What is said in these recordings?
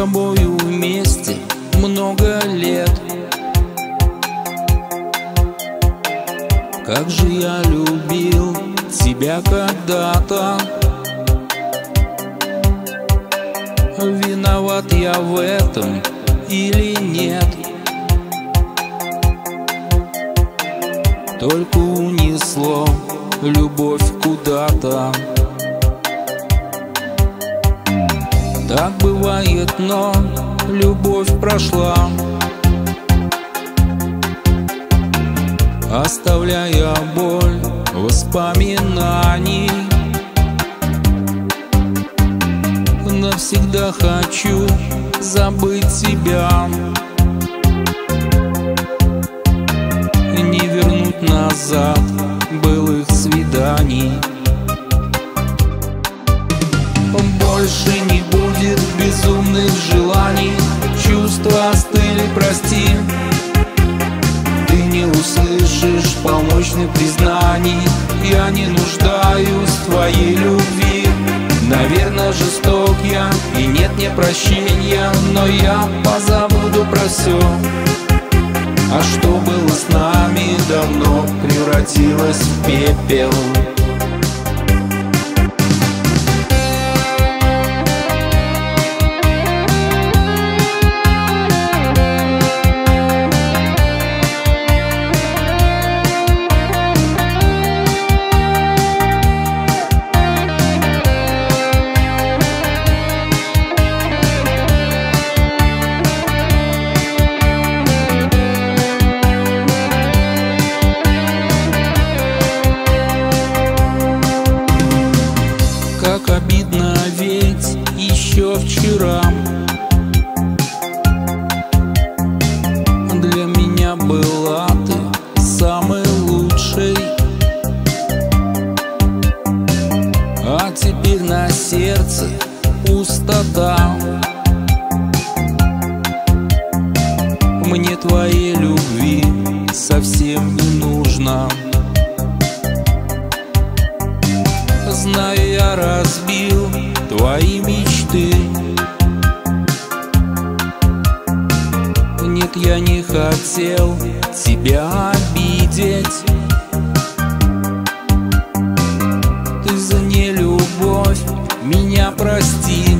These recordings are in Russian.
тобою вместе много лет. Как же я любил тебя когда-то. Виноват я в этом или нет? Только унесло любовь куда-то. Так бывает, но любовь прошла, оставляя боль воспоминаний. Навсегда хочу забыть тебя, не вернуть назад былых свиданий. Больше не будет безумных желаний, чувства остыли, прости. Ты не услышишь полночных признаний, я не нуждаюсь в твоей любви. Наверное, жесток я, и нет мне прощения, но я позабуду про все. А что было с нами, давно превратилось в пепел. Как обидно, ведь еще вчера для меня была ты самой лучшей. А теперь на сердце пустота. Мне твоей любви совсем не нужно. Знаю, я разбил твои мечты. Нет, я не хотел тебя обидеть. Ты за нелюбовь меня прости.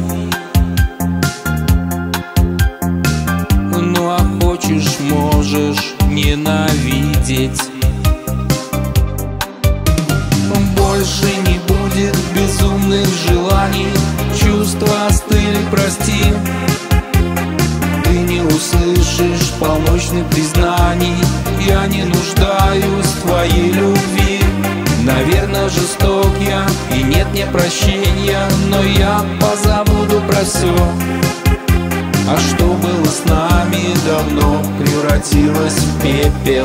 Ну а хочешь, можешь ненавидеть. Больше не будет безумных желаний, чувства остыли, прости. Ты не услышишь полночных признаний, я не нуждаюсь в твоей любви. Наверное, жесток я, и нет мне прощения, но я позабуду про все. А что было с нами, давно превратилось в пепел.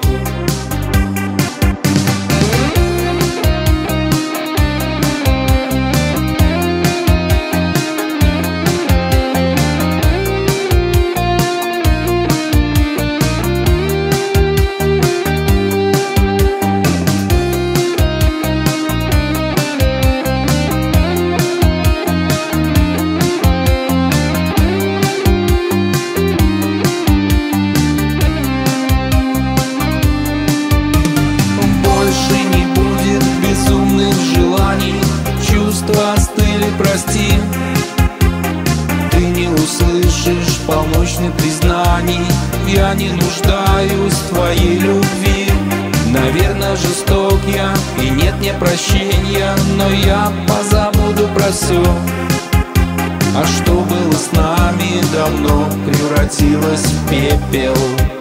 Чувства остыли, прости. Ты не услышишь полночных признаний, я не нуждаюсь в твоей любви. Наверное, жесток я, и нет мне прощения, но я позабуду про все. А что было с нами, давно превратилось в пепел.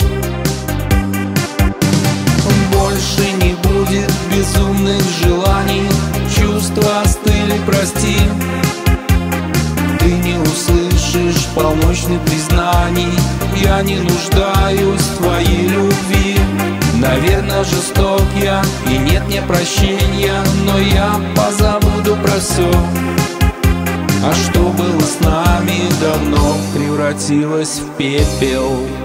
Больше не будет безумных желаний, чувства остыли, прости. Ты не услышишь полночных признаний, я не нуждаюсь в твоей любви. Наверное, жесток я, и нет мне прощения, но я позабуду про все. А что было с нами, давно превратилось в пепел.